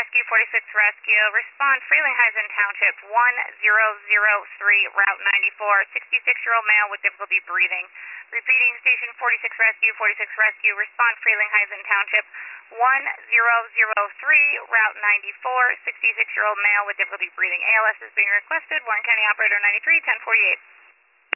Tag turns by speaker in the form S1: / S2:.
S1: Rescue, 46 Rescue. Respond, Frelinghuysen Township, 1003, Route 94. 66-year-old male with difficulty breathing. Repeating, Station 46 Rescue, 46 Rescue. Respond, Frelinghuysen Township, 1003, Route 94. 66-year-old male with difficulty breathing. ALS is being requested. Warren County Operator 93, 1048.